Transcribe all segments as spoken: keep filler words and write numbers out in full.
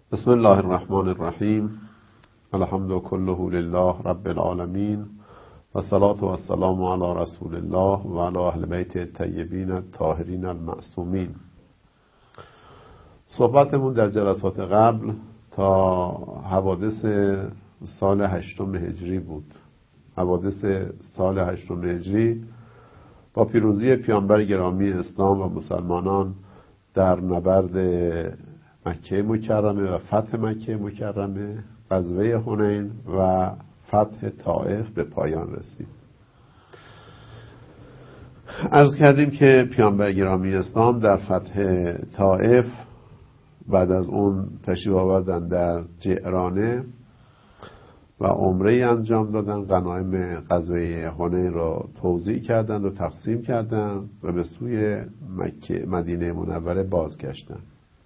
بسم الله الرحمن الرحیم. الحمد كله لله رب العالمین و صلاة و السلام علی رسول الله و علی اهل بیت الطیبین الطاهرین المعصومین. صحبتمون در جلسات قبل تا حوادث سال هشتم هجری بود. حوادث سال هشتم هجری با پیروزی پیامبر گرامی اسلام و مسلمانان در نبرد مکه مکرمه و فتح مکه مکرمه، غزوه حنین و فتح طائف به پایان رسید. عرض کردیم که پیامبر گرامی اسلام در فتح طائف بعد از اون تشریف آوردن در جعرانه و عمره انجام دادن، غنایم غزوه حنین را توزیع کردند و تقسیم کردند و به سوی مکه مدینه منوره بازگشتند.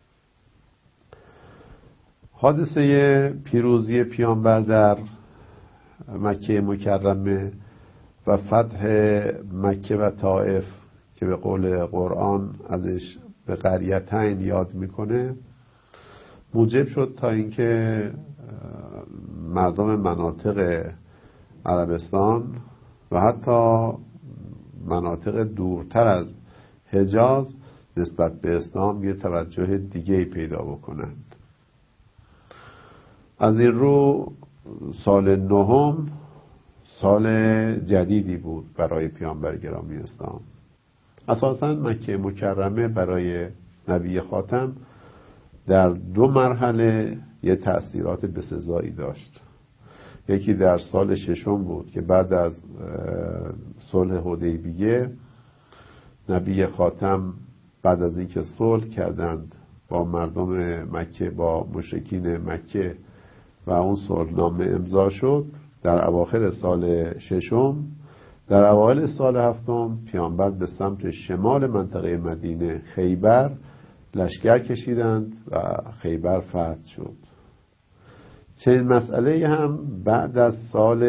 حادثه پیروزی پیامبر در مکه مکرمه و فتح مکه و طائف که به قول قرآن ازش به قریتین یاد میکنه موجب شد تا اینکه مردم مناطق عربستان و حتی مناطق دورتر از حجاز نسبت به اسلام یه توجه دیگه پیدا بکنند. از این رو سال نهم سال جدیدی بود برای پیامبر گرامی اسلام. اساساً مکه مکرمه برای نبی خاتم در دو مرحله یه تأثیرات بسزایی داشت. یکی در سال ششم بود که بعد از صلح حدیبیه نبی خاتم بعد از اینکه صلح کردند با مردم مکه، با مشرکین مکه و اون صلحنامه امضا شد در اواخر سال ششم، در اوایل سال هفتم پیامبر به سمت شمال منطقه مدینه خیبر لشکر کشیدند و خیبر فتح شد. چنین مسئله هم بعد از سال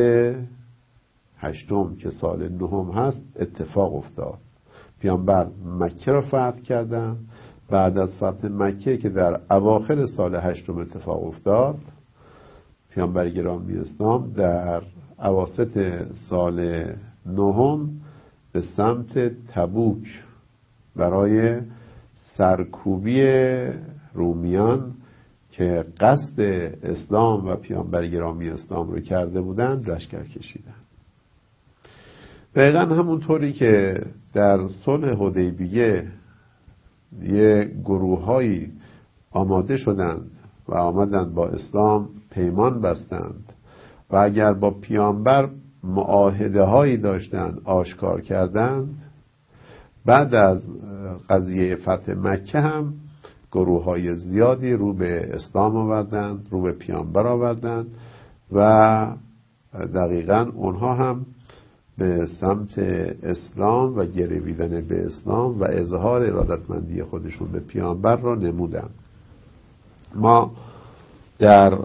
هشتم که سال نهم هست اتفاق افتاد. پیامبر مکه را فتح کردند. بعد از فتح مکه که در اواخر سال هشتم اتفاق افتاد، پیامبر گرامی اسلام در اواسط سال نهم به سمت تبوک برای سرکوبی رومیان که قصد اسلام و پیامبر گرامی اسلام رو کرده بودند لشکر کشیدند. دقیقاً همونطوری که در صلح حدیبیه یه گروه‌هایی آماده شدند و آمدند با اسلام پیمان بستند و اگر با پیامبر معاهده هایی داشتند آشکار کردند، بعد از قضیه فتح مکه هم گروه های زیادی رو به اسلام آوردند، رو به پیامبر آوردند و دقیقاً اونها هم به سمت اسلام و گرویدن به اسلام و اظهار ارادتمندی خودشون به پیامبر را نمودند. ما در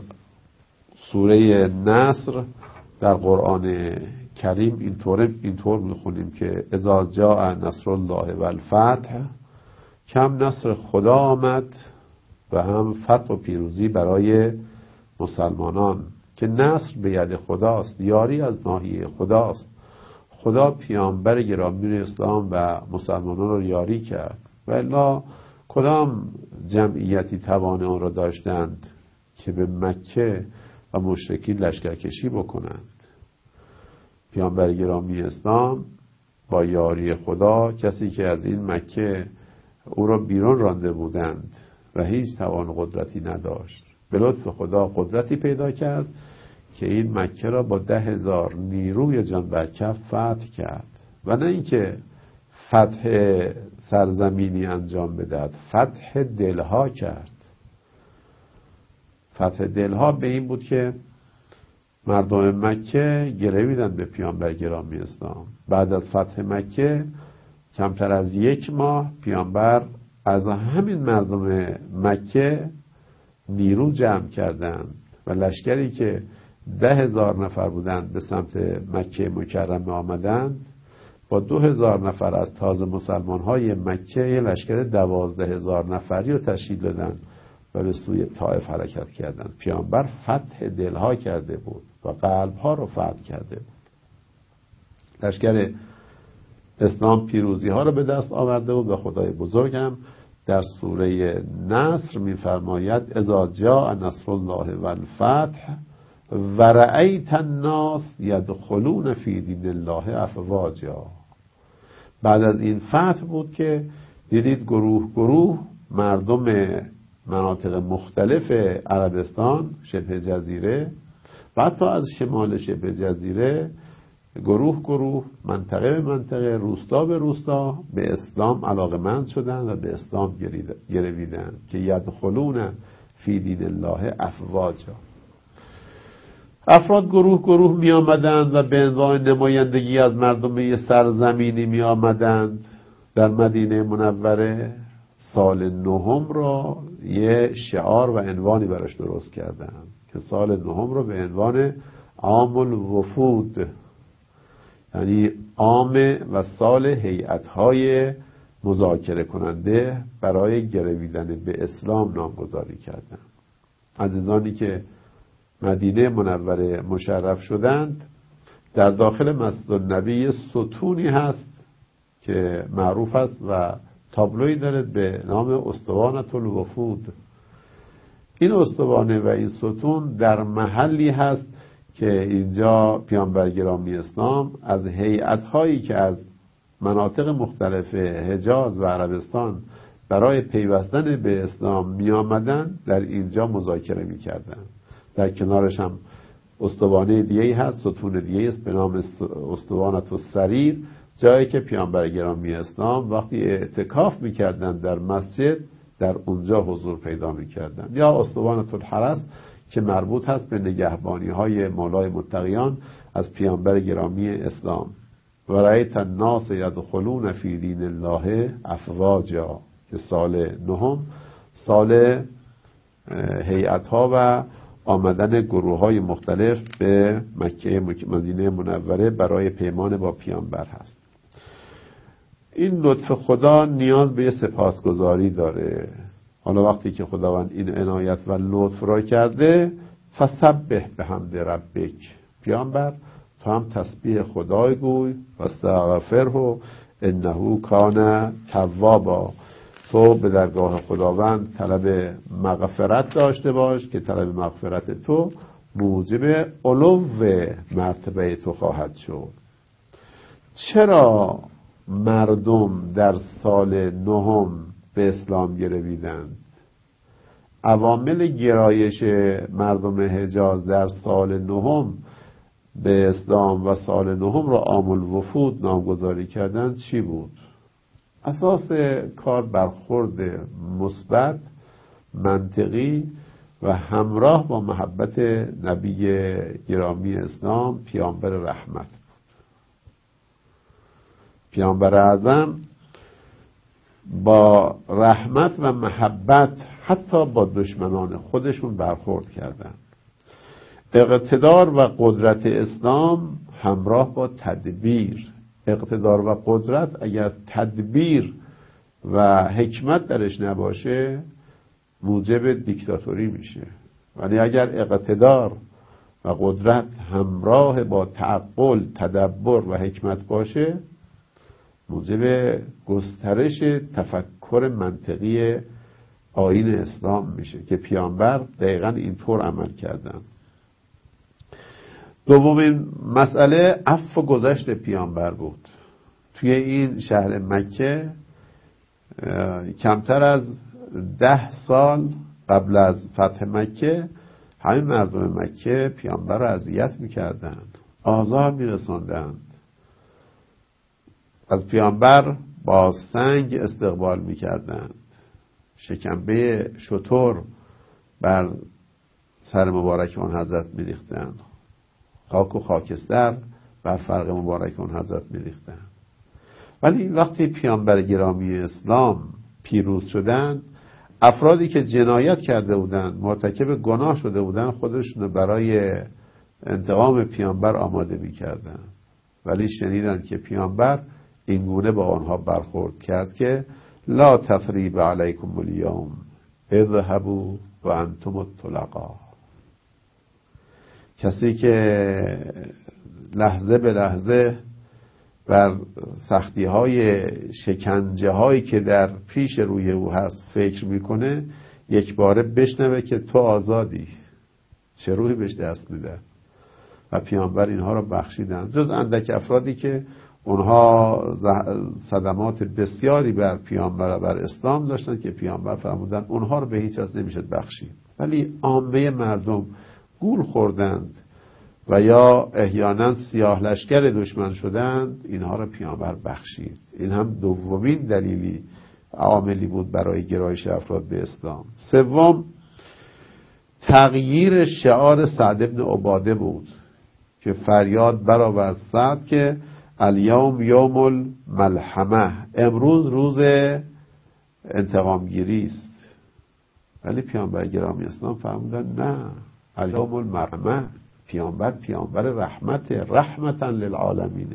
سوره نصر در قرآن کریم اینطور اینطور میخونیم که اذا جاء نصر الله و الفتح، کم نصر خدا آمد و هم فتح و پیروزی برای مسلمانان که نصر به ید خداست، یاری از ناحیه خداست. خدا پیامبر گرامی اسلام و مسلمانان را یاری کرد و الا کدام جمعیتی توان آن را داشتند که به مکه و مشرکین لشکرکشی بکنند؟ پیامبر گرامی اسلام با یاری خدا، کسی که از این مکه او را بیرون رانده بودند و هیچ توان قدرتی نداشت، به لطف خدا قدرتی پیدا کرد که این مکه را با ده هزار نیروی جان بر کف فتح کرد و نه اینکه فتح سرزمینی انجام بدهد، فتح دلها کرد. فتح دلها به این بود که مردم مکه گرویدند به پیامبر گرامی اسلام. بعد از فتح مکه کمتر از یک ماه پیامبر از همین مردم مکه نیرو جمع کردند و لشکری که ده هزار نفر بودند به سمت مکه مکرمه آمدند با دو هزار نفر از تازه مسلمان های مکه یه لشکر دوازده هزار نفری رو تشکیل دادن و به سوی طائف حرکت کردند. پیامبر فتح دلها کرده بود و قلبها رو فتح کرده بود. لشکر اسلام پیروزی ها رو به دست آورده بود و خدای بزرگم در سوره نصر می‌فرماید اذا جاء نصر الله والفتح ورأیت الناس یدخلون فی دین الله افواجا. بعد از این فتح بود که دیدید گروه گروه مردم مناطق مختلف عربستان، شبه جزیره و حتی از شمال شبه جزیره گروه گروه، منطقه به منطقه، روستا به روستا به اسلام علاقمند شدند و به اسلام گرویدند که یدخلون فی دین الله افواجا. افراد گروه گروه می آمدند و به عنوان نمایندگی از مردم یه سرزمینی می آمدند. در مدینه منوره سال نهم را یه شعار و عنوانی براش درست کردند که سال نهم را به عنوان عام الوفود، یعنی عام و سال هیئت‌های مذاکره کننده برای گرویدن به اسلام نامگذاری کردند. عزیزانی که مدینه منوره مشرف شدند، در داخل مسجد النبی ستونی هست که معروف است و تابلوی داره به نام اسطوانة الوفود. این اسطوانه و این ستون در محلی هست که اینجا پیامبر گرامی اسلام از هیئت‌هایی که از مناطق مختلف حجاز و عربستان برای پیوستن به اسلام می آمدن در اینجا مذاکره می کردن. در کنارش هم استوانه دیگه‌ای هست، ستون دیگه‌ای است به نام اسطوانة السریر، جایی که پیامبر گرامی اسلام وقتی اعتکاف می کردن در مسجد در اونجا حضور پیدا می کردن. یا اسطوانة الحرس که مربوط هست به نگهبانی های مولای متقیان از پیامبر گرامی اسلام. و رأیت الناس یدخلون فی دین الله افواجا که سال نهم سال هیئت ها و آمدن گروه های مختلف به مکه مدینه منوره برای پیمان با پیامبر هست. این لطف خدا نیاز به سپاسگزاری داره. حالا وقتی که خداوند این عنایت و لطف را کرده، فسبح بحمد ربک، پیامبر تو هم تسبیح خدای گوی و استغفره انه کان توابا. تو به درگاه خداوند طلب مغفرت داشته باش که طلب مغفرت تو موجب علو مرتبه تو خواهد شد. چرا مردم در سال نهم به اسلام گرویدند؟ عوامل گرایش مردم حجاز در سال نهم به اسلام و سال نهم را عام الوفود نامگذاری کردند چی بود؟ اساس کار برخورد مثبت، منطقی و همراه با محبت نبی گرامی اسلام پیامبر رحمت بود. پیامبر اعظم با رحمت و محبت حتی با دشمنان خودشون برخورد کردند. اقتدار و قدرت اسلام همراه با تدبیر. اقتدار و قدرت اگر تدبیر و حکمت درش نباشه موجب دیکتاتوری میشه، ولی اگر اقتدار و قدرت همراه با تعقل، تدبر و حکمت باشه موجب گسترش تفکر منطقی آیین اسلام میشه که پیامبر دقیقاً اینطور عمل کردن. دومین مسئله عفو و گذشت پیامبر بود. توی این شهر مکه کمتر از ده سال قبل از فتح مکه همین مردم مکه پیامبر رو اذیت میکردند، آزار میرساندند، از پیامبر با سنگ استقبال میکردند، شکمبه شتر بر سر مبارک اون حضرت میریختند، خاک و خاکستر بر فرق مبارک اون حضرت میریختند. ولی وقتی پیامبر گرامی اسلام پیروز شدند، افرادی که جنایت کرده بودند، مرتکب گناه شده بودند، خودشون برای انتقام پیامبر آماده میکردند، ولی شنیدند که پیامبر اینگونه با آنها برخورد کرد که لا تثریب علیکم الیوم اذهبوا و انتم الطلقا. کسی که لحظه به لحظه بر سختی های شکنجه هایی که در پیش روی او هست فکر میکنه، یک باره بشنوه که تو آزادی، چه روحی بهش دست میده. و پیامبر اینها رو بخشیدن، جز اندک افرادی که اونها صدمات بسیاری بر پیامبر و بر اسلام داشتن که پیامبر فرمودن اونها رو به هیچ وجه نمیشد بخشید. ولی عامه مردم گول خوردند و یا احیانا سیاه لشکر دشمن شدند، اینها رو پیامبر بخشید. این هم دومین دلیلی عاملی بود برای گرایش افراد به اسلام. سوم، تغییر شعار سعد بن عباده بود که فریاد برآورد سعد که الیوم یوم الملحمه، امروز روز انتقامگیری است. ولی پیامبر گرامی اسلام فرمودن نه، الیوم المرحمه، پیامبر پیامبر رحمت، رحمتا للعالمین.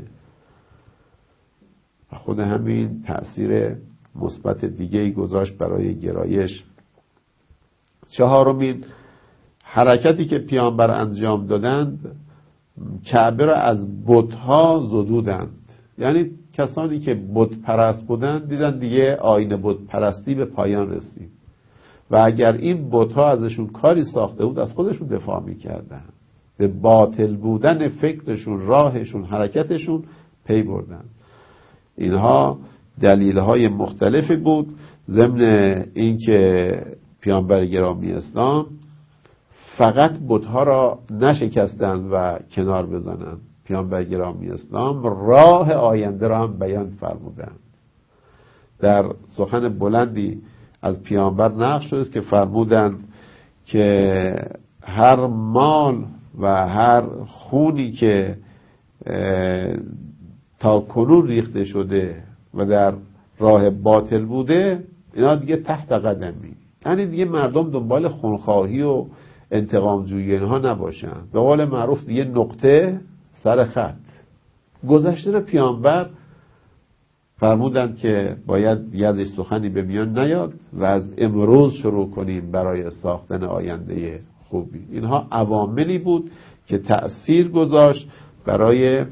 و خود همین تأثیر مثبت دیگه‌ای گذاشت برای گرایش. چهارمین حرکتی که پیامبر انجام دادند، کعبه را از بت‌ها زدودند. یعنی کسانی که بت پرست بودند دیدن دیگه آیین بت پرستی به پایان رسید و اگر این بت‌ها ازشون کاری ساخته بود از خودشون دفاع می‌کردن، به باطل بودن فکرشون، راهشون، حرکتشون پی بردن. اینها دلیل‌های مختلفی بود، ضمن اینکه پیامبر گرامی اسلام فقط بت‌ها را نشکستند و کنار بزنند، پیامبر گرامی اسلام راه آینده را هم بیان فرمودند. در سخن بلندی از پیامبر نقل شده است که فرمودند که هر مال و هر خونی که تا کنون ریخته شده و در راه باطل بوده، اینا دیگه تحت قدمی. یعنی دیگه مردم دنبال خونخواهی و انتقام جویی اینها نباشن. به قول معروف دیگه نقطه سر خط. گذشته رو پیامبر فرمودند که باید یادش سخنی به میان نیاد و از امروز شروع کنیم برای ساختن آینده خوبی. اینها عواملی بود که تأثیر گذاشت برای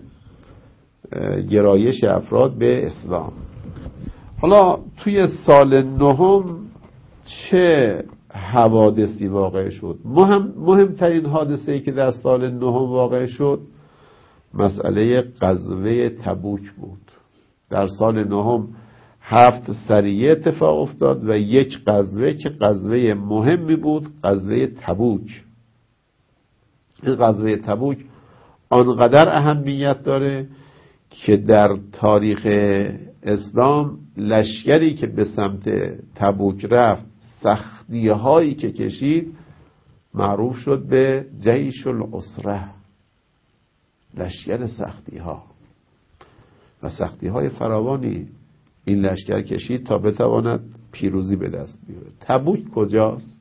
گرایش افراد به اسلام. حالا توی سال نهم چه حوادثی واقع شد؟ مهم مهمترین حادثه‌ای که در سال نهم واقع شد مسئله غزوه تبوک بود. در سال نهم هفت سریه اتفاق افتاد و یک غزوه که غزوه مهمی بود، غزوه تبوک. این غزوه تبوک آنقدر اهمیت داره که در تاریخ اسلام لشکری که به سمت تبوک رفت، سختی هایی که کشید، معروف شد به جیش العسره، لشکر سختی ها. و سختی های فراوانی این لشکر کشید تا بتواند پیروزی به دست بیاره. تبوک کجاست؟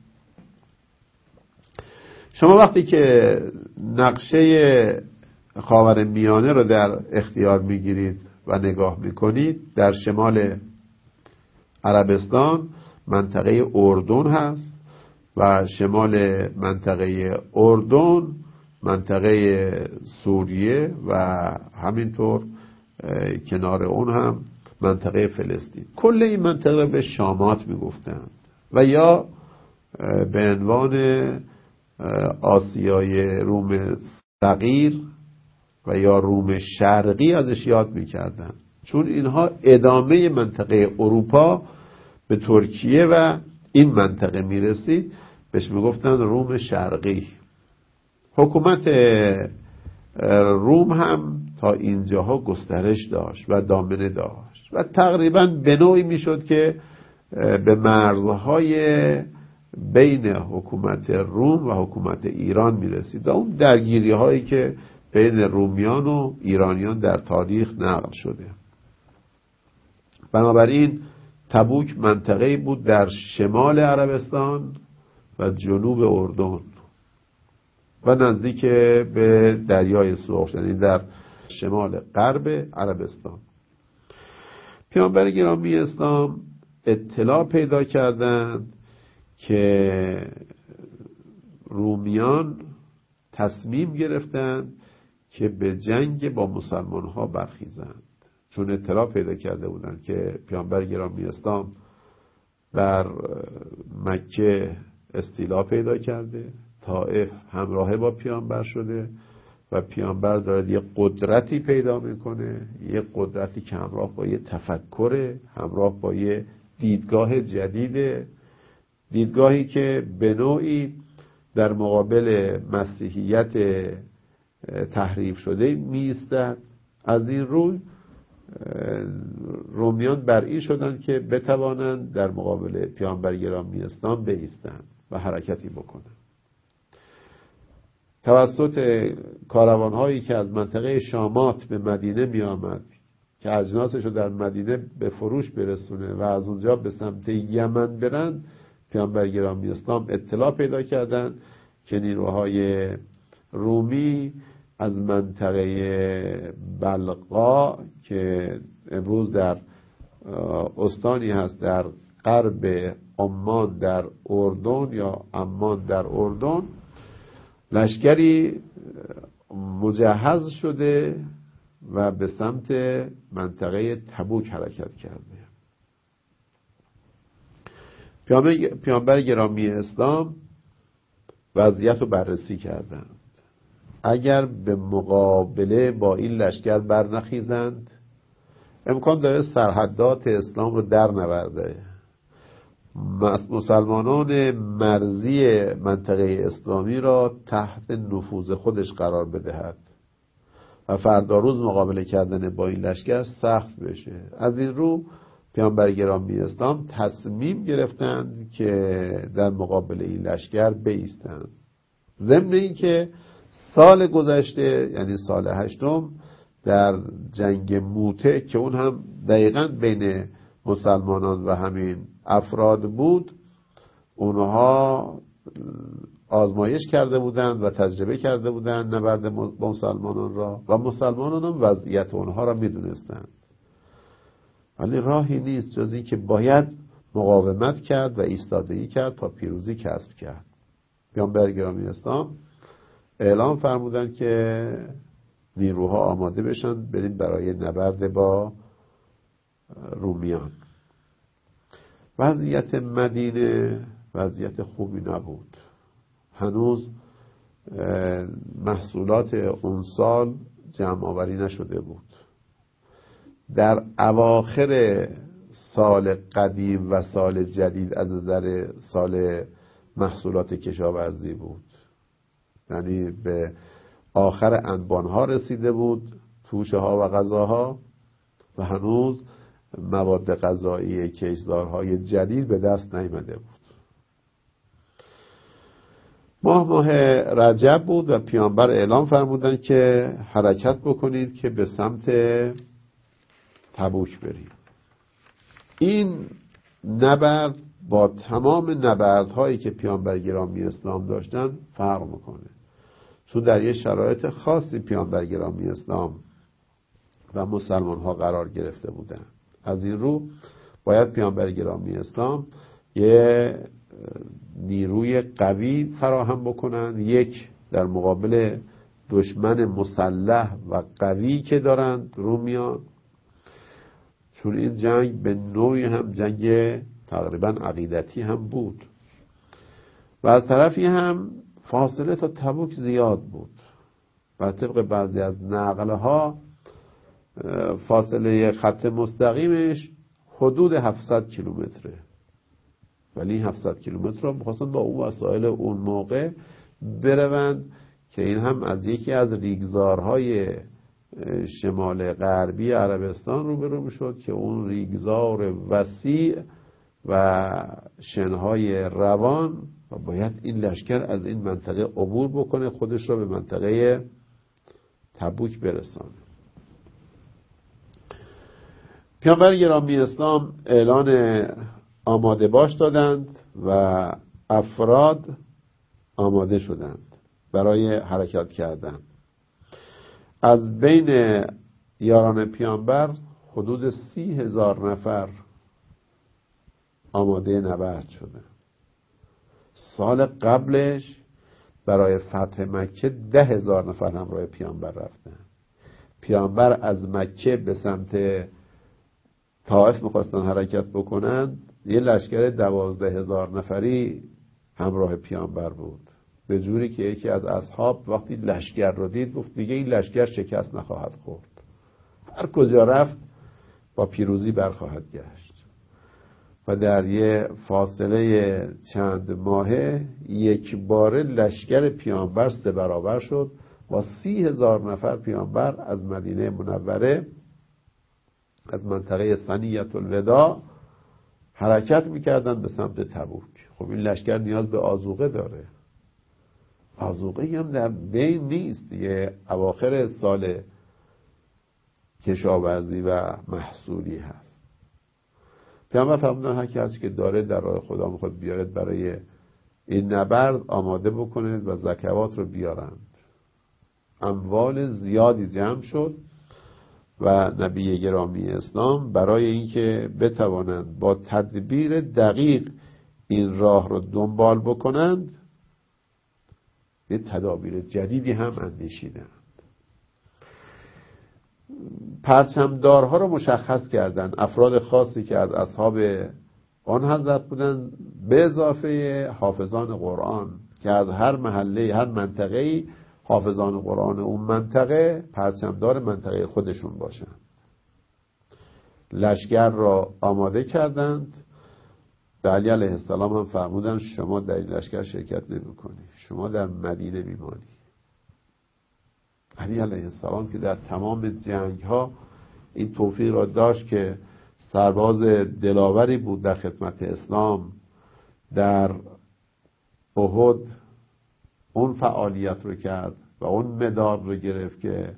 شما وقتی که نقشه خاورمیانه رو در اختیار میگیرید و نگاه میکنید، در شمال عربستان منطقه اردن هست و شمال منطقه اردن منطقه سوریه و همینطور کنار اون هم منطقه فلسطین. کل این منطقه به شامات میگفتند و یا به عنوان آسیای روم صغیر و یا روم شرقی ازش یاد میکردن، چون اینها ادامه منطقه اروپا به ترکیه و این منطقه میرسید، بهش میگفتن روم شرقی. حکومت روم هم تا اینجاها گسترش داشت و دامنه داشت و تقریبا به نوعی میشد که به مرزهای بین حکومت روم و حکومت ایران میرسید و اون درگیری هایی که بین رومیان و ایرانیان در تاریخ نقل شده. بنابراین تبوک منطقه‌ای بود در شمال عربستان و جنوب اردن و نزدیک به دریای سرخ، یعنی در شمال غرب عربستان. پیامبر گرامی اسلام اطلاع پیدا کردند که رومیان تصمیم گرفتند که به جنگ با مسلمان ها برخیزند، چون اطلاع پیدا کرده بودند که پیامبر گرامی اسلام بر مکه استیلا پیدا کرده، طائف همراه با پیامبر شده و پیامبر داره یه قدرتی پیدا میکنه، یه قدرتی که همراه با یه تفکر، همراه با یه دیدگاه جدیده، دیدگاهی که به نوعی در مقابل مسیحیت تحریف شده میایستد. از این روی رومیان بر این شدند که بتوانند در مقابل پیامبر گرامی اسلام بایستند و حرکتی بکنند. توسط کاروان‌هایی که از منطقه شامات به مدینه می آمد که اجناسش رو در مدینه به فروش برسونه و از اونجا به سمت یمن برند، پیامبر گرامی اسلام اطلاع پیدا کردند که نیروهای رومی از منطقه بلقا که امروز در استانی هست در غرب عمان در اردن یا عمان در اردن، لشکری مجهز شده و به سمت منطقه تبوک حرکت کرده. پیامبر گرامی اسلام وضعیت رو بررسی کردند. اگر به مقابله با این لشکر برنخیزند، امکان داره سرحدات اسلام رو در نورده، مسلمانان مرزی منطقه اسلامی را تحت نفوذ خودش قرار بدهد و فردا روز مقابله کردن با این لشکر سخت بشه. از این رو پیامبر گرامی اسلام تصمیم گرفتند که در مقابل این لشکر بایستند. ضمن این که سال گذشته یعنی سال هشتم در جنگ موته که اون هم دقیقاً بین مسلمانان و همین افراد بود، اونها آزمایش کرده بودند و تجربه کرده بودند نبرد مسلمانان را و مسلمانان هم وضعیت اونها را میدونستند، ولی راهی نیست جز این که باید مقاومت کرد و ایستادگی کرد تا پیروزی کسب کرد. پیامبر گرامی اسلام اعلام فرمودند که نیروها آماده بشن بریم برای نبرد با رومیان. وضعیت مدینه وضعیت خوبی نبود. هنوز محصولات اون سال جمع آوری نشده بود. در اواخر سال قدیم و سال جدید از نظر سال محصولات کشاورزی بود، یعنی به آخر انبانها رسیده بود، توشه ها و غذاها، و هنوز مواد غذایی کشتزارهای جدید به دست نیامده بود. ماه ماه رجب بود و پیامبر اعلام فرمودند که حرکت بکنید که به سمت تبوک برید. این نبرد با تمام نبردهایی که پیامبر گرامی اسلام داشتن فرق میکنه، چون در یه شرایط خاصی پیامبر گرامی اسلام و مسلمان ها قرار گرفته بودن. از این رو باید پیامبر گرامی اسلام یه نیروی قوی فراهم بکنن، یک در مقابل دشمن مسلح و قوی که دارند رومیان، چون این جنگ به نوعی هم جنگ تقریبا عقیدتی هم بود و از طرفی هم فاصله تا تبوک زیاد بود و طبق بعضی از نقلها فاصله خط مستقیمش حدود هفتصد کیلومتره، ولی این هفتصد کیلومتر رو می‌خواستن با اون وسایل اون موقع بروند که این هم از یکی از ریگزارهای شمال غربی عربستان روبرو میشد که اون ریگزار وسیع و شنهای روان و باید این لشکر از این منطقه عبور بکنه، خودش رو به منطقه تبوک برسانه. پیامبر گرامی اسلام اعلان آماده باش دادند و افراد آماده شدند برای حرکت کردن. از بین یاران پیامبر حدود سی هزار نفر آماده نبرد شدند. سال قبلش برای فتح مکه ده هزار نفر همراه پیامبر رفتن. پیامبر از مکه به سمت طائف میخواستن حرکت بکنن، یه لشکر دوازده هزار نفری همراه پیامبر بود، به جوری که یکی از اصحاب وقتی لشکر رو دید گفت دیگه این لشکر شکست نخواهد خورد، هر کجا رفت با پیروزی برخواهد گشت. و در یه فاصله چند ماهه یک باره لشکر پیامبر سه برابر شد و سی هزار نفر پیامبر از مدینه منوره از منطقه ثنیة الوداع حرکت میکردن به سمت تبوک. خب این لشکر نیاز به آذوقه داره، آذوقه هم در بین نیست دیگه، اواخر سال کشاورزی و محصولی هست. پیامبر فرمودن هر کسی که داره در راه خدا میخواد بیارد برای این نبرد آماده بکنید و زکوات رو بیارند. اموال زیادی جمع شد و نبی گرامی اسلام برای اینکه بتوانند با تدبیر دقیق این راه رو دنبال بکنند یه تدابیر جدیدی هم اندیشیدند. پرچمدارها رو مشخص کردند، افراد خاصی که از اصحاب آن حضرت بودند، به اضافه حافظان قرآن که از هر محله هر منطقه‌ای حافظان قرآن اون منطقه پرچمدار منطقه خودشون باشند. لشکر را آماده کردند. به علی علیه السلام هم فرمودند شما در این لشکر شرکت نمی کنی، شما در مدینه میمانی. علی علیه السلام که در تمام جنگ ها این توفیق را داشت که سرباز دلاوری بود در خدمت اسلام، در احد اون فعالیت رو کرد و اون مدال رو گرفت که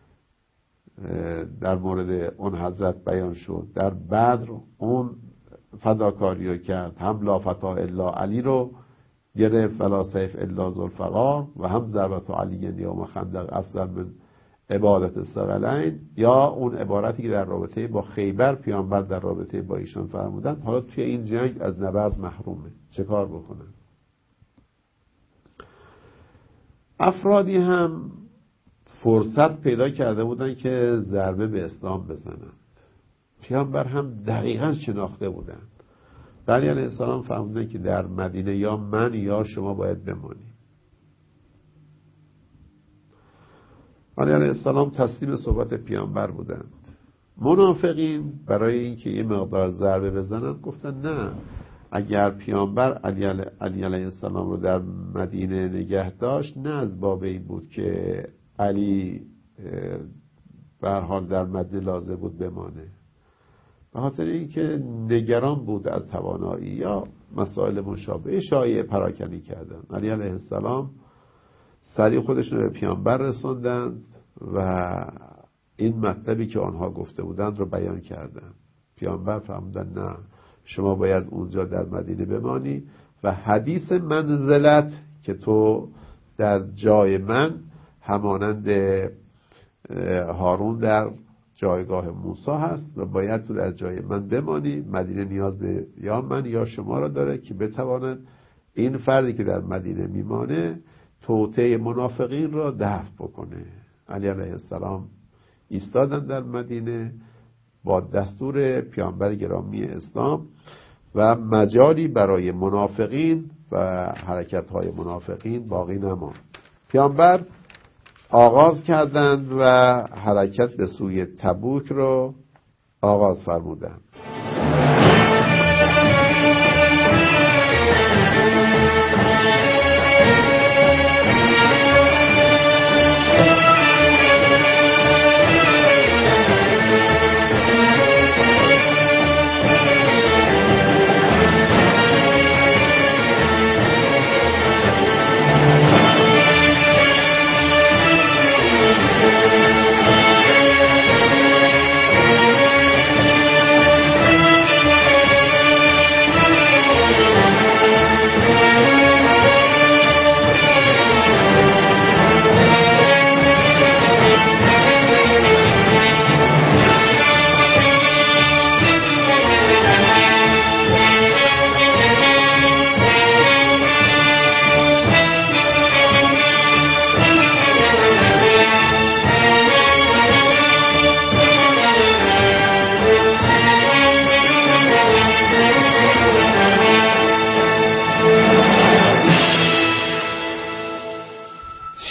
در مورد اون حضرت بیان شد. در بدر اون فداکاری رو کرد، هم لا فتا الا علی رو گرفت ولا سیف الا ذوالفقار، و هم ضربت علی یوم خندق افضل من عبادت الثقلین، یا اون عبارتی که در رابطه با خیبر پیامبر در رابطه با ایشان فرمودن حالا توی این جنگ از نبرد محرومه، چه کار بکنن؟ افرادی هم فرصت پیدا کرده بودن که ضربه به اسلام بزنند. پیامبر هم دقیقاً شناخته بودند. علی علیه السلام فرمودن که در مدینه یا من یا شما باید بمانیم. علی علیه السلام تسلیم صحبت پیامبر بودند. منافقین برای اینکه یه مقدار ضربه بزنند گفتن نه، اگر پیامبر علی علیه السلام رو در مدینه نگه داشت نه از باب این بود که علی به هر حال در مدینه لازم بود بمانه، به خاطر اینکه نگران بود از توانایی یا مسائل مشابه شایعه پراکنی کردن. علی علیه السلام سریع خودشون به پیامبر رسوندند و این مطلبی که آنها گفته بودند رو بیان کردند. پیامبر فرمودن نه، شما باید اونجا در مدینه بمانی و حدیث منزلت که تو در جای من همانند هارون در جایگاه موسی هست و باید تو در جای من بمانی. مدینه نیاز به یا من یا شما را داره که بتواند این فردی که در مدینه میمانه توطئه منافقین را دفع بکنه. علی علیه السلام ایستادن در مدینه با دستور پیامبر گرامی اسلام و مجالی برای منافقین و حرکت‌های منافقین باقی نماند. پیامبر آغاز کردند و حرکت به سوی تبوک رو آغاز فرمودند.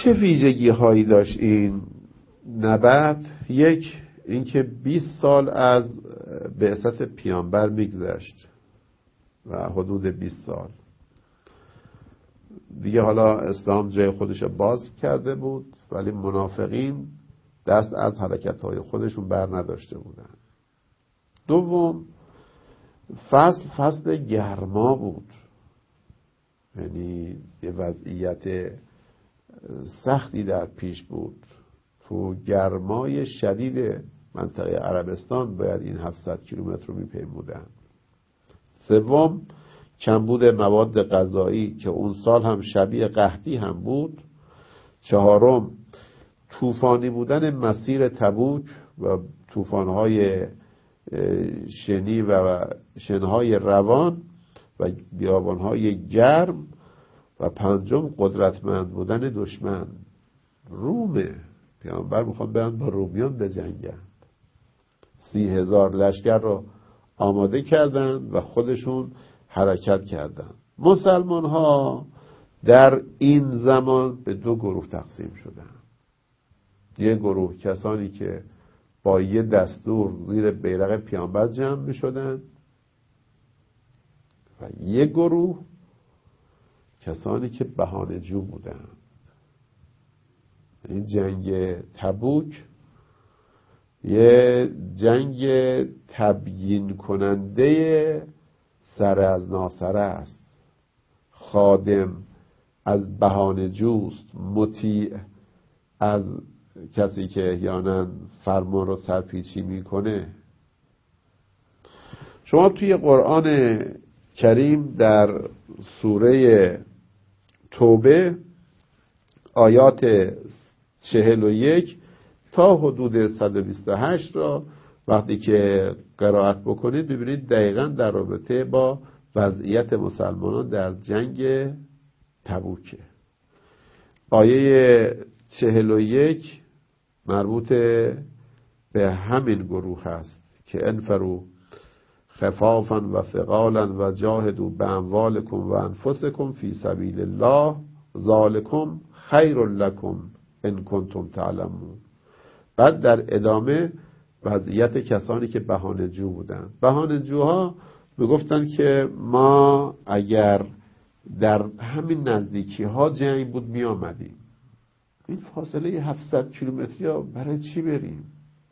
چه ویژگی هایی داشت این نبرد؟ یک، اینکه بیست سال از بعثت پیامبر میگذشت و حدود بیست سال دیگه حالا اسلام جای خودش باز کرده بود، ولی منافقین دست از حرکت‌های خودشون بر نداشته بودن. دوم، فصل فصل گرما بود، یعنی یه وضعیت سختی در پیش بود. تو گرمای شدید منطقه عربستان باید این هفتصد کیلومتر رو میپیمودن. سوم، کمبود مواد غذایی که اون سال هم شبیه قحطی هم بود. چهارم، طوفانی بودن مسیر تبوک و طوفان‌های شنی و شنهای روان و بیابان‌های گرم. و پنجم، قدرتمند بودن دشمن. رومه، پیامبر میخوان برن با رومیان بجنگن. سی هزار لشکر رو آماده کردن و خودشون حرکت کردن. مسلمان ها در این زمان به دو گروه تقسیم شدن. یه گروه کسانی که با یه دستور زیر بیرق پیامبر جمع می شدن و یه گروه کسانی که بهانه جو بودن. این جنگ تبوک یه جنگ تبیین کننده سر از ناسره است. خادم از بهانه جوست، مطیع از کسی که احیانا فرمان رو سرپیچی میکنه. شما توی قرآن کریم در سوره توبه آیات چهل و یک تا حدود صد و بیست و هشت را وقتی که قرائت بکنید ببینید دقیقاً در رابطه با وضعیت مسلمانان در جنگ تبوکه. آیه چهل و یک مربوط به همین گروه هست که انفروا خفافا و ثقالا و جاهدوا باموالکم و انفسکم فی سبیل الله ذالکم خیر لکم ان کنتم تعلمون. بعد در ادامه وضعیت کسانی که بهانه جو بودن. بهانه جوها میگفتن که ما اگر در همین نزدیکی ها جنگ بود می آمدیم. این فاصله هفتصد کیلومتری ها برای چی بریم؟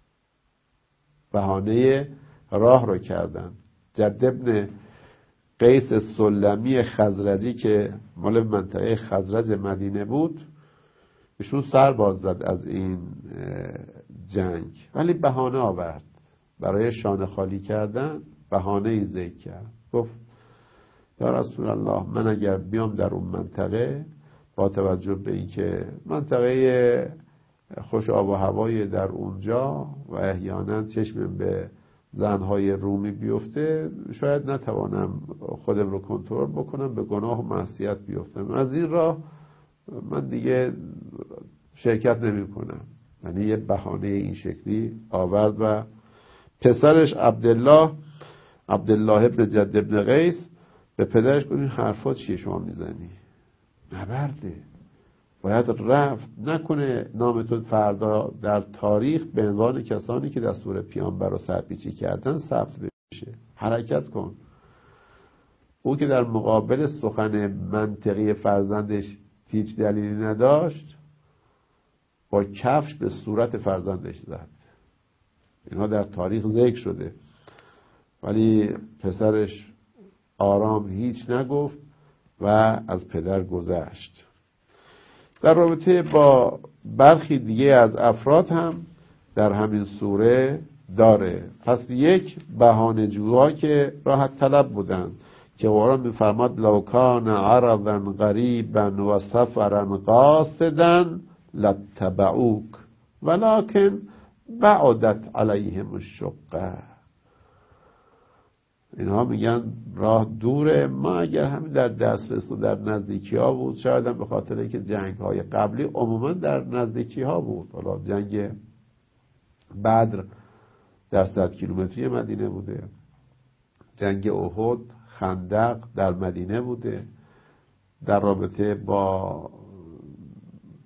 بهانه راه رو کردن. جد ابن قیس سلمی خزرجی که مال منطقه خزرج مدینه بود ایشون سر باز زد از این جنگ، ولی بهانه آورد برای شانه خالی کردن. بهانه ای ذکر کرد، گفت یا رسول الله من اگر بیام در اون منطقه با توجه به اینکه منطقه خوش آب و هوایی در اونجا و احیانا چشمم به زنهای رومی بیفته شاید نتوانم خودم رو کنترل بکنم، به گناه و معصیت بیفتم، از این راه من دیگه شرکت نمی کنم. یعنی یه بهانه این شکلی آورد و پسرش عبدالله عبدالله ابن جد ابن قیس به پدرش گفت این حرفا چیه شما میزنی؟ نبرده، باید رفت، نکنه نامتون فردا در تاریخ به عنوان کسانی که دستور پیامبر رو سرپیچی کردن ثبت بشه، حرکت کن. او که در مقابل سخن منطقی فرزندش هیچ دلیلی نداشت با کفش به صورت فرزندش زد. اینها در تاریخ ذکر شده، ولی پسرش آرام هیچ نگفت و از پدر گذشت. در رابطه با برخی دیگه از افراد هم در همین سوره داره. پس یک، بهانه جوها که راحت طلب بودن که قرآن میفرماد لو کان عرضا قریبا و سفرا قاصدا لاتبعوک ولکن بعدت علیهم الشقه. اینها میگن راه دوره، ما اگر همین در دسترس و در نزدیکی ها بود، شاید هم به خاطر اینکه جنگ های قبلی عموما در نزدیکی ها بود. حالا جنگ بدر در صد کیلومتری مدینه بوده، جنگ احد خندق در مدینه بوده. در رابطه با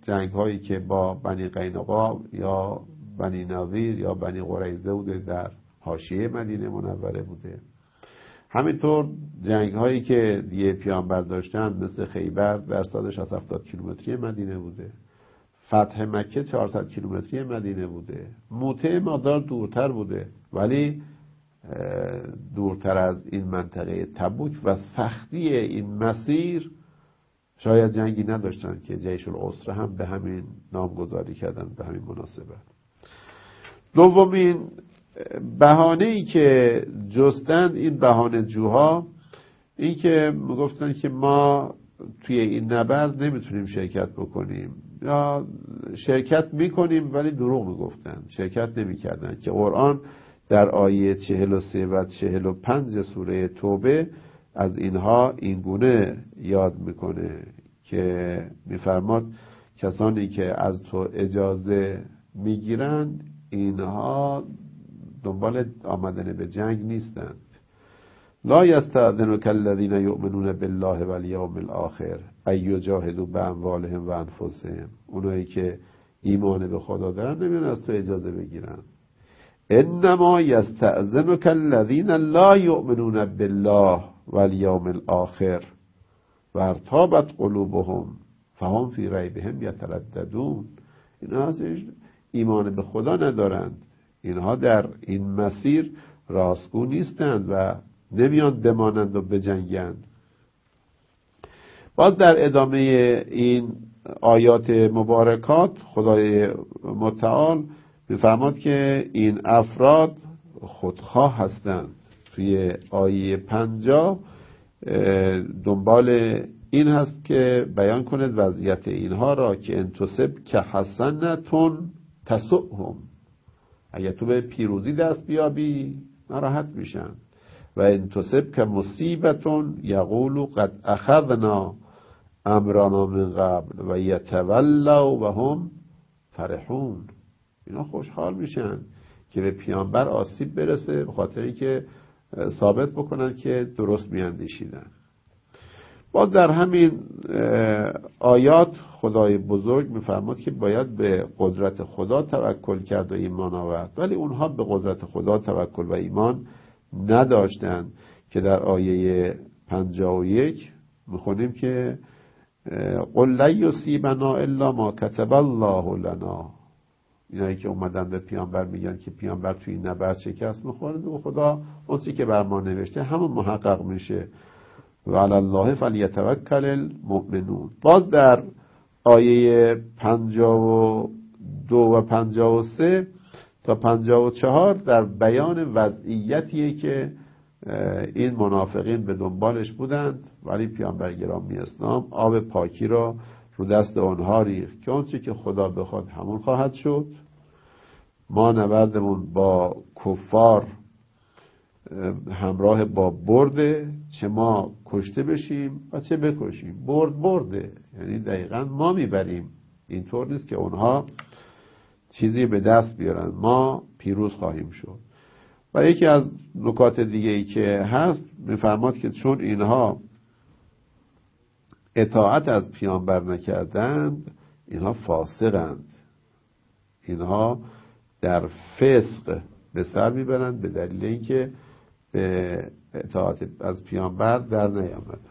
جنگ هایی که با بنی قینقاع یا بنی نظیر یا بنی قریظه بوده در حاشیه مدینه منوره بوده. همینطور جنگ هایی که دیگه پیامبر داشتن مثل خیبر در صد و شصت هفتاد کیلومتری مدینه بوده. فتح مکه چهارصد کیلومتری مدینه بوده. موطع مقدار دورتر بوده، ولی دورتر از این منطقه تبوک و سختی این مسیر شاید جنگی نداشتن که جیش العسره هم به همین نامگذاری کردن، به همین مناسبت. دومین بهانه‌ای که جستند این بهانه جوها این که گفتن که ما توی این نبرد نمیتونیم شرکت بکنیم یا شرکت میکنیم ولی دروغ میگفتن، شرکت نمیکردن، که قرآن در آیه چهل و سه و چهل و پنج سوره توبه از اینها اینگونه یاد میکنه که میفرماد کسانی که از تو اجازه میگیرن اینها دنبال آمدن به جنگ نیستند. لا یستأذنک الذین یؤمنون بالله والیوم الاخر ان یجاهدوا باموالهم و انفسهم. اونایی که ایمان به خدا دارن نمیان از تو اجازه بگیرن. انما یستأذنک الذین لا یؤمنون بالله والیوم الاخر و ارتابت قلوبهم فهم فی ریبهم یترددون. اینها ایمان به خدا ندارند، اینها در این مسیر راستگو نیستند و نمیان بمانند و بجنگند. باز در ادامه این آیات مبارکات خدای متعال میفرماد که این افراد خودخواه هستند. توی آیه پنجاه دنبال این هست که بیان کند وضعیت اینها را که انتصب که حسنتون تسؤهم، اگه تو به پیروزی دست بیابی ناراحت میشن، و انتصب که مصیبتون یقولو قد اخذنا امرنا من قبل و یتولوا و هم فرحون. اینا خوشحال میشن که به پیامبر آسیب برسه، به خاطری که ثابت بکنن که درست میاندیشیدن. باز در همین آیات خدای بزرگ میفرماد که باید به قدرت خدا توکل کرد و ایمان آورد، ولی اونها به قدرت خدا توکل و ایمان نداشتند که در آیه پنجاه و یک میخونیم که قل لن یصیبنا الا ما کتب الله لنا. اینایی که اومدن به پیامبر میگن که پیامبر توی این نبرد شکست میخوره و خدا اون چیزی که بر ما نوشته همون محقق میشه و علی الله فلیتوکل المؤمنون. باز در آیه پنجاه و دو و پنجاه و سه تا پنجاه و چهار در بیان وضعیتیه که این منافقین به دنبالش بودند، ولی پیامبر گرامی اسلام آب پاکی را رو دست آنها ریخت که اون چیزی که خدا بخواد همون خواهد شد. ما نبردمون با کفار همراه با برده، چه ما کشته بشیم و چه بکشیم، برد برده، یعنی دقیقا ما میبریم، اینطور نیست که اونها چیزی به دست بیارن، ما پیروز خواهیم شد. و یکی از نکات دیگه ای که هست میفرماد که چون اینها اطاعت از پیامبر نکردند اینها فاسقند، اینها در فسق به سر میبرند به دلیل اینکه به اطاعت از پیامبر در نیامدند.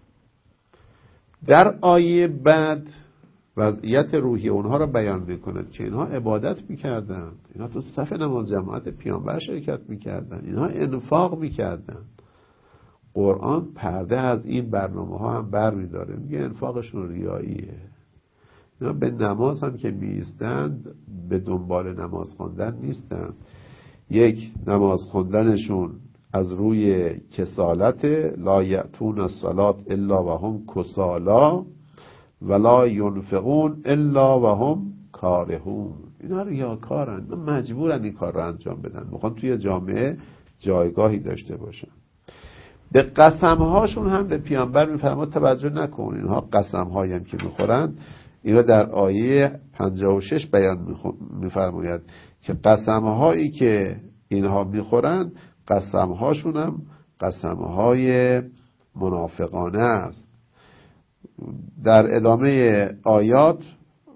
در آیه بعد وضعیت روحی اونها را بیان میکند که اینها عبادت میکردند، اینها تو صف نماز جماعت پیامبر شرکت میکردند، اینها انفاق میکردند. قرآن پرده از این برنامه ها هم بر میداره، میگه انفاقشون ریاییه. اینا به نماز هم که میستند به دنبال نماز خواندن نیستند. یک، نماز خواندنشون از روی کسالت، لا یأتون الصلاة الا وهم کسالا ولا ینفقون الا وهم کارهون. اینا ریاکارن، مجبورن این کار رو انجام بدن، میخوان توی جامعه جایگاهی داشته باشن. به قسمهاشون هم به پیامبر میفرماد توجه نکن، اینها قسمهایی هم که میخورن این را در آیه پنجاه و شش بیان میفرماید که قسمهایی که اینها میخورن قسمهاشون هم قسمهای منافقانه است. در ادامه آیات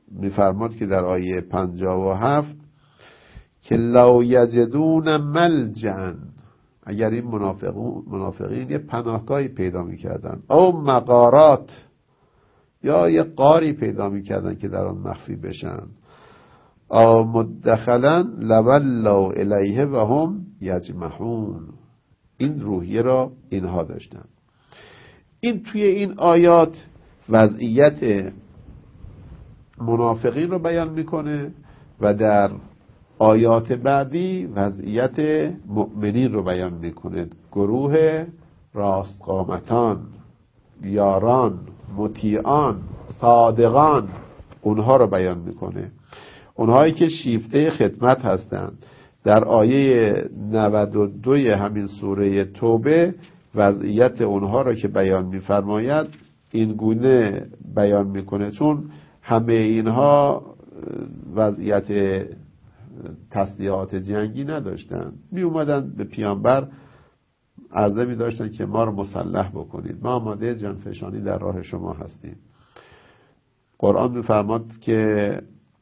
میفرماد که در آیه پنجاه و هفت که لو یجدون ملجأ، اگر این منافقون منافقین یه پناهگاهی پیدا میکردن، او مغارات، یا یه غاری پیدا میکردن که در آن مخفی بشن، او مدخلا لولوا الیه و هم یجمحون. این روحیه را اینها داشتن. این توی این آیات وضعیت منافقین رو بیان میکنه و در آیات بعدی وضعیت مؤمنین رو بیان میکنه. گروه راستقامتان، یاران، مطیعان، صادقان، اونها رو بیان میکنه. اونهایی که شیفته خدمت هستند. در آیه نود و دو همین سوره توبه وضعیت اونها رو که بیان میفرماید این گونه بیان میکنه، چون همه اینها وضعیت تسلیحات جنگی نداشتن. می اومدن به پیامبر عرضه می داشتن که ما رو مسلح بکنید، ما آماده جانفشانی در راه شما هستیم. قرآن می فرماد که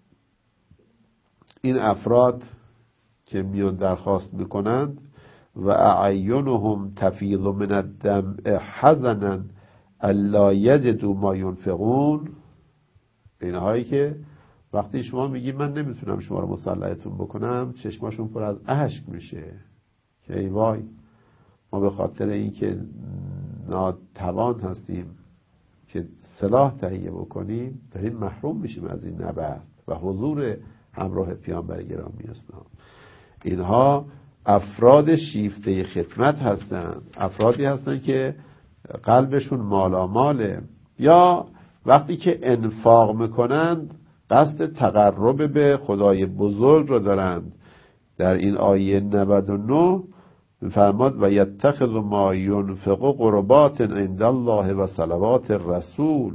این افراد که میان درخواست میکنند و اعینهم تفیض من الدمع حزنا الا یجدوا ما ینفقون، اینهایی که وقتی شما میگی من نمیتونم شما رو مسلحتون بکنم، چشماشون پر از اشک میشه که ای وای، ما به خاطر اینکه ناتوان هستیم که سلاح تهیه بکنیم داریم محروم میشیم از این نبرد و حضور همراه پیامبر گرامی اسلام. اینها افراد شیفته خدمت هستند، افرادی هستند که قلبشون مالاماله، یا وقتی که انفاق میکنند قصد تقرب به خدای بزرگ رو دارند. در این آیه نود و نه میفرماد و یتخذ ما ینفق قربات عند الله و صلوات الرسول.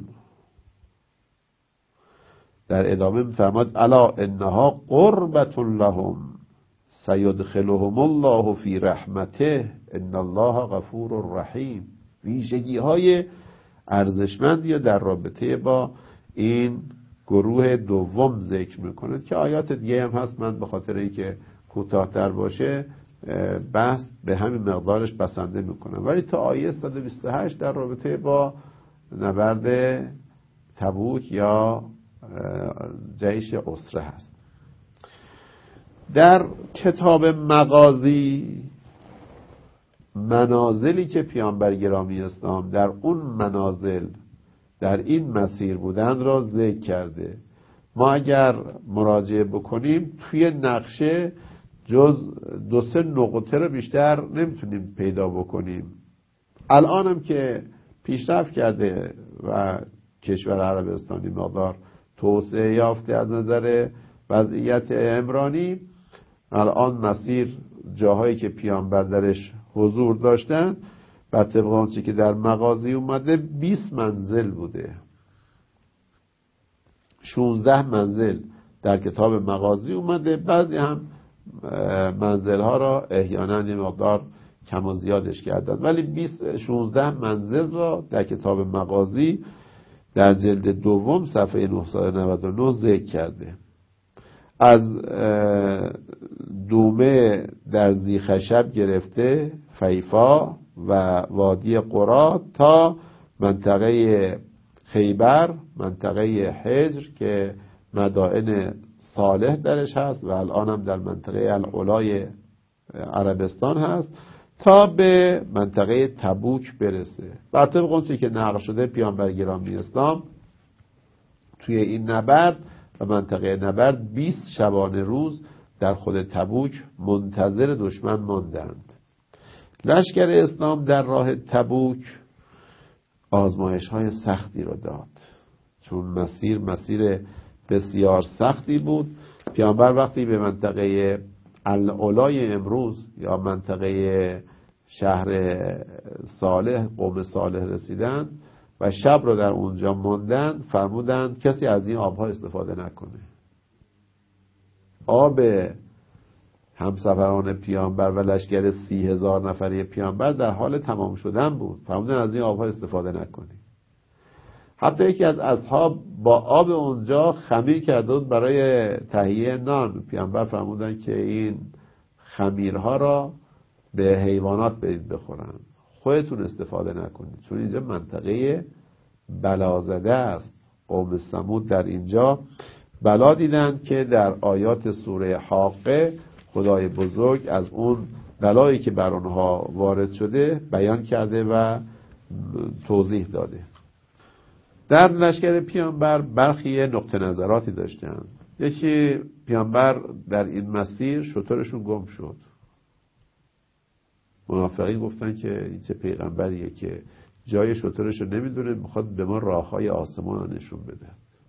در ادامه میفرماد الا انها قربة لهم سیدخلهم الله فی رحمته ان الله غفور رحیم. ویژگی های ارزشمندی در رابطه با این گروه دوم ذکر میکنه که آیات دیگه هم هست. من به خاطر اینکه کوتاه‌تر باشه بحث به همین مقدارش بسنده میکنم، ولی تا آیه صد و بیست و هشت در رابطه با نبرد تبوک یا جیش اسره هست. در کتاب مغازی منازلی که پیامبر گرامی اسلام در اون منازل در این مسیر بودن را ذکر کرده. ما اگر مراجعه بکنیم توی نقشه جز دو سه نقطه رو بیشتر نمیتونیم پیدا بکنیم. الان هم که پیشرفت کرده و کشور عربستانی مقدار توسعه یافته از نظر وضعیت عمرانی، الان مسیر جاهایی که پیامبر درش حضور داشتن و طبق آنچه که در مغازی اومده بیست منزل بوده. شانزده منزل در کتاب مغازی اومده، بعضی هم منزل ها را احیانا یه مقدار کم و زیادش کردن، ولی بیست شانزده منزل را در کتاب مغازی در جلد دوم صفحه نهصد و نود و نه ذکر کرده. از دومه در زیخشب گرفته فیفا و وادی قرا تا منطقه خیبر، منطقه حجر که مدائن صالح درش هست و الان هم در منطقه العلای عربستان هست، تا به منطقه تبوک برسه. بر طبق اونچه که نقل شده پیامبر گرامی اسلام توی این نبرد و منطقه نبرد بیست شبانه روز در خود تبوک منتظر دشمن ماندند. لشکر اسلام در راه تبوک آزمایش های سختی رو داد، چون مسیر مسیر بسیار سختی بود. پیامبر وقتی به منطقه العلای امروز یا منطقه شهر صالح، قوم صالح رسیدند و شب رو در اونجا ماندن، فرمودند کسی از این آبها استفاده نکنه. آب همسفران پیامبر و لشکر سی هزار نفری پیامبر در حال تمام شدن بود، فرمودن از این آبها استفاده نکنی. حتی یکی از اصحاب با آب اونجا خمیر کرده بود برای تهیه نان. پیامبر فرمودن که این خمیرها را به حیوانات بدید بخورن، خودتون استفاده نکنید، چون اینجا منطقه بلازده است. قوم ثمود در اینجا بلا دیدن که در آیات سوره حاقه خدای بزرگ از اون بلایی که بر آنها وارد شده بیان کرده و توضیح داده. در لشکر پیامبر برخی نقطه نظراتی داشتن. یکی، پیامبر در این مسیر شترشون گم شد. منافقین گفتن که این چه پیغمبریه که جای شترش رو نمیدونه، میخواد به ما راههای آسمان رو نشون بده.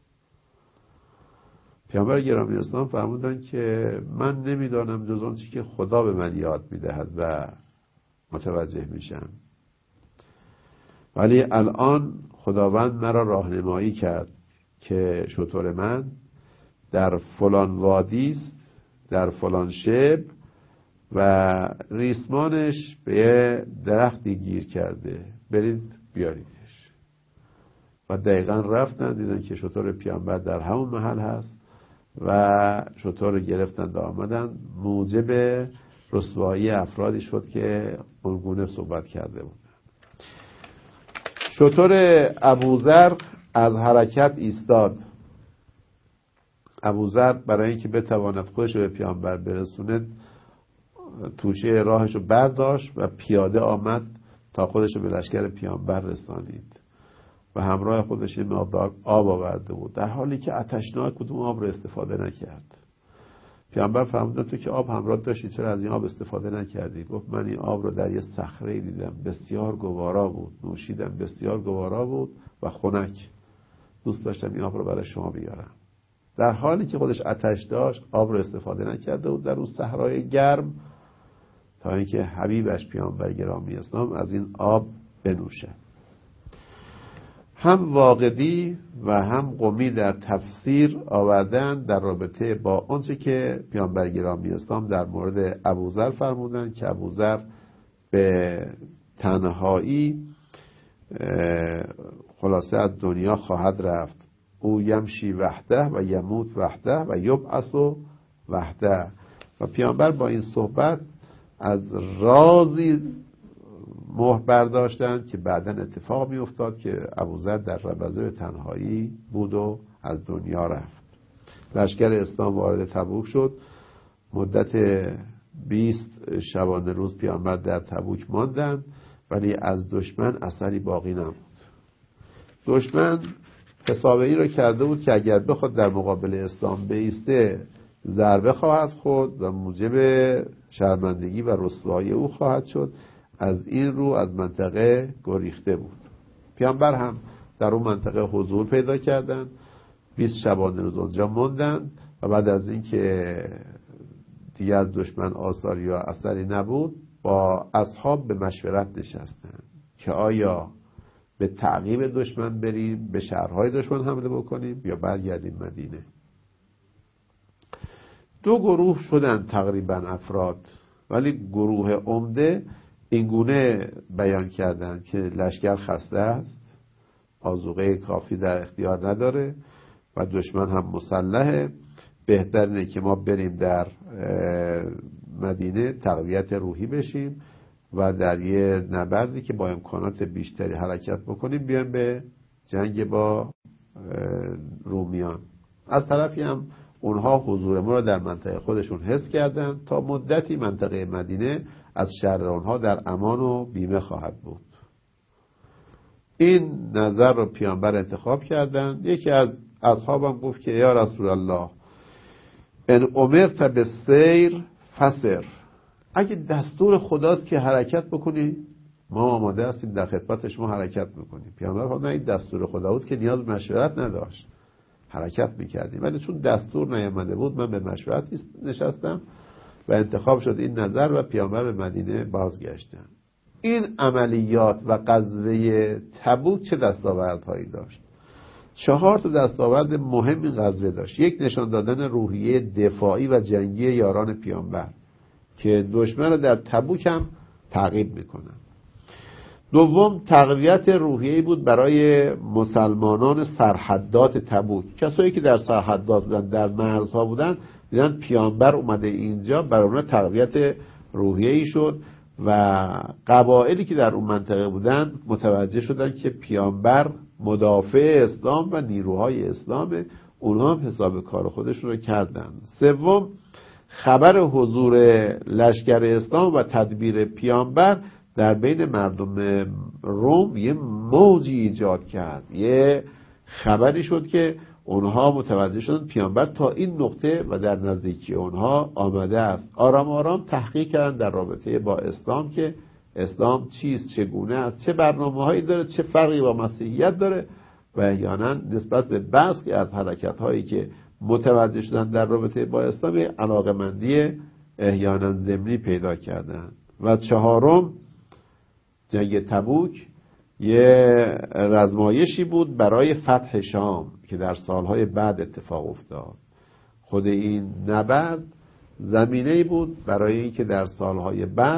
پیامبر گرامی اسلام فرمودن که من نمیدانم جز آنچه که خدا به من یاد میدهد و متوجه میشم، ولی الان خداوند مرا راهنمایی کرد که شتر من در فلان وادی است، در فلان شب، و ریسمانش به درختی گیر کرده، برید بیاریدش. و دقیقا رفتن دیدن که شتر پیامبر در همون محل هست و شتر رو گرفتن و آمدن. موجب رسوایی افرادی شد که اونگونه صحبت کرده بودن. شتر ابوذر از حرکت ایستاد. ابوذر برای اینکه بتواند خودش رو به پیامبر برسونه توشه راهش رو برداشت و پیاده آمد تا خودش رو به لشکر پیامبر رسانید و همراه خودش یه مقدار آب آورده بود، در حالی که آتشناک بود، اون آب رو استفاده نکرد. پیامبر فرمودن تو که آب همراه داشتی چرا از این آب استفاده نکردی؟ گفت من این آب رو در یه صخره دیدم، بسیار گوارا بود، نوشیدم، بسیار گوارا بود و خنک، دوست داشتم این آب رو برای شما بیارم. در حالی که خودش آتش داشت آب رو استفاده نکرده بود در اون صحرای گرم تا اینکه حبیبش پیامبر گرامی اسلام از این آب بنوشه. هم واقدی و هم قمی در تفسیر آوردن در رابطه با آنچه که پیامبر گرامی اسلام در مورد ابوذر فرمودن که ابوذر به تنهایی خلاصه از دنیا خواهد رفت. او یمشی وحده و یموت وحده و یبعث وحده. و پیامبر با این صحبت از رازی مهر برداشتند که بعداً اتفاق می افتاد که ابوذر در ربضه به تنهایی بود و از دنیا رفت. لشکر اسلام وارد تبوک شد. مدت بیست شبانه روز پیامبر در تبوک ماندند، ولی از دشمن اثری باقی نموند. دشمن حسابه ای رو کرده بود که اگر بخواد در مقابل اسلام بایسته ضربه خواهد خورد و موجب شرمندگی و رسوایی او خواهد شد. از این رو از منطقه گریخته بود. پیامبر هم در اون منطقه حضور پیدا کردند. بیست شبانه روز اونجا موندند و بعد از این که دیگه از دشمن آثاری یا اثری نبود با اصحاب به مشورت نشستند که آیا به تعقیب دشمن بریم، به شهرهای دشمن حمله بکنیم یا برگردیم مدینه. دو گروه شدن تقریبا افراد، ولی گروه عمده اینگونه بیان کردن که لشکر خسته است، آذوقه کافی در اختیار نداره و دشمن هم مسلحه، بهتر اینه که ما بریم در مدینه تقویت روحی بشیم و در یه نبردی که با امکانات بیشتری حرکت بکنیم بیایم به جنگ با رومیان. از طرفی هم اونها حضور ما را در منطقه خودشون حس کردن تا مدتی منطقه مدینه از شر اونها در امان و بیمه خواهد بود. این نظر رو پیامبر انتخاب کردن. یکی از اصحابم گفت که یا رسول الله ان امرت بالسیر فسر، اگه دستور خداست که حرکت بکنی ما آماده هستیم در خدمت شما حرکت بکنیم. پیامبر فرمود نه این دستور خدا بود که نیاز به مشورت نداشت، حرکت میکردیم، ولی چون دستور نیامده بود من به مشورت نشستم و انتخاب شد این نظر و پیامبر به مدینه بازگشتن. این عملیات و غزوه تبوک چه دستاوردهایی داشت؟ چهار تا دستاورد مهم این غزوه داشت. یک، نشان دادن روحیه دفاعی و جنگی یاران پیامبر که دشمن رو در تبوک هم تعقیب میکنن. دوم تقویت روحیه‌ای بود برای مسلمانان سرحدات تبوک. کسایی که در سرحدات بودن، در مرزها بودن، دیدن پیامبر اومده اینجا، برای اونها تقویت روحیه‌ای شد و قبایلی که در اون منطقه بودن متوجه شدن که پیامبر مدافع اسلام و نیروهای اسلامه، اونها هم حساب کار خودشون رو کردن. سوم خبر حضور لشکر اسلام و تدبیر پیامبر در بین مردم روم یه موجی ایجاد کرد، یه خبری شد که اونها متوجه شدن پیامبر تا این نقطه و در نزدیکی اونها آمده است. آرام آرام تحقیق کردن در رابطه با اسلام که اسلام چیست، چگونه است، چه برنامه‌هایی داره، چه فرقی با مسیحیت داره و احیانا نسبت به برخی از حرکت‌هایی که متوجه شدن در رابطه با اسلام علاقه‌مندی احیانا ضمنی پیدا کردن. و چهارم جنگ تبوک یه رزمایشی بود برای فتح شام که در سالهای بعد اتفاق افتاد. خود این نبرد زمینه‌ای بود برای اینکه در سالهای بعد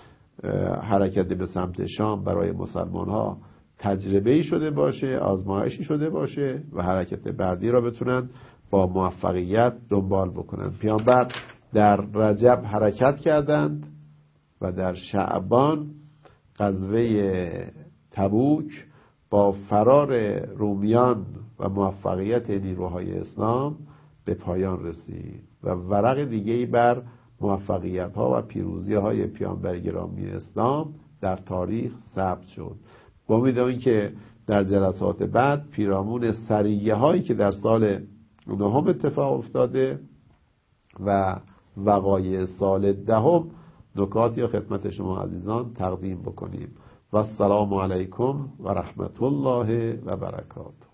حرکت به سمت شام برای مسلمان‌ها تجربه‌ای شده باشه، آزمایشی شده باشه و حرکت بعدی را بتونن با موفقیت دنبال بکنن. پیامبر در رجب حرکت کردند و در شعبان غزوه تبوک با فرار رومیان و موفقیت نیروهای اسلام به پایان رسید و ورق دیگه‌ای بر موفقیت‌ها و پیروزی‌های پیامبر گرامی اسلام در تاریخ ثبت شد. با امید اینکه در جلسات بعد پیرامون سریه هایی که در سال نهم اتفاق افتاده و وقایع سال دهم نکاتی خدمت شما عزیزان تقدیم بکنیم. و السلام علیکم و رحمت الله و برکاته.